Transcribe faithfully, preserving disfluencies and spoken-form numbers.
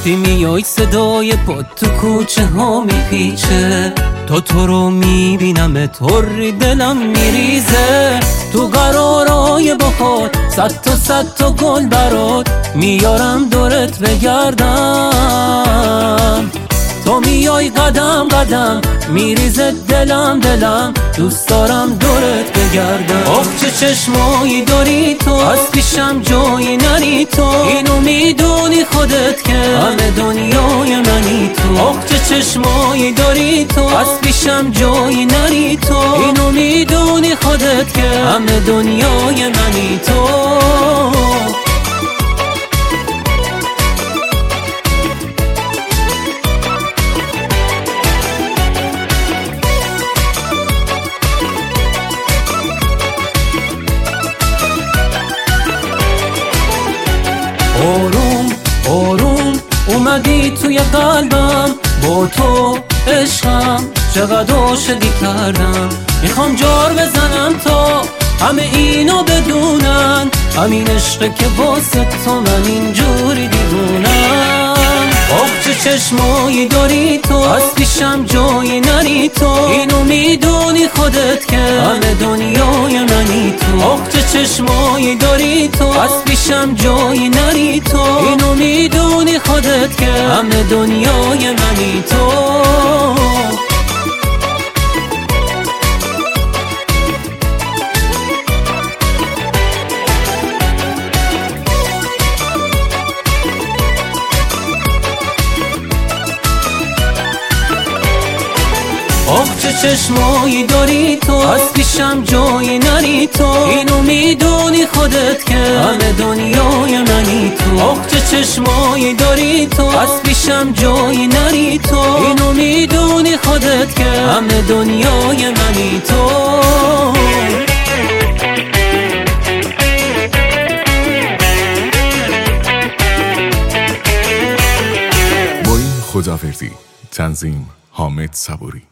وقتی میای صدای پات تو کوچه ها میپیچه، تا تو رو میبینم طوری دلم میریزه. تو قرارای بخور صد تا صد تا گل برات میارم دورت بگردم. تو میای قدم قدم میریزه دلم دلم، دوست دارم دورت بگردم. آخ چه چشمایی داری تو، از پیشم جایی نری تو، اینو میدونی خودت که همه دنیای منی تو. آخ چه چشمایی داری تو، از پیشم جایی نری تو، اینو میدونی خودت که همه دنیای منی تو. آروم آروم اومدی توی قلبم، با تو عشقم چقدر عاشقی کردم. میخوام جار بزنم تا همه اینو بدونن، همین عشقه که واسه تو من اینجوری دیوونم. آخ چه چشمایی داری تو، از پیشم جایی نری تو، اینو میدونی خودت که همه دنیای منی تو. آخ چه چشمایی داری تو، از پیشم جایی نری تو، اینو میدونی خودت که همه دنیای منی تو. آخ چه چشمایی داری تو، از پیشم جایی نری تو، اینو میدونی خودت که همه دنیای منی تو. آخ چه چشمایی داری تو، از پیشم جایی نری تو، اینو میدونی خودت که همه دنیای منی تو. با این خداوردی تنظیم حامد صبوری.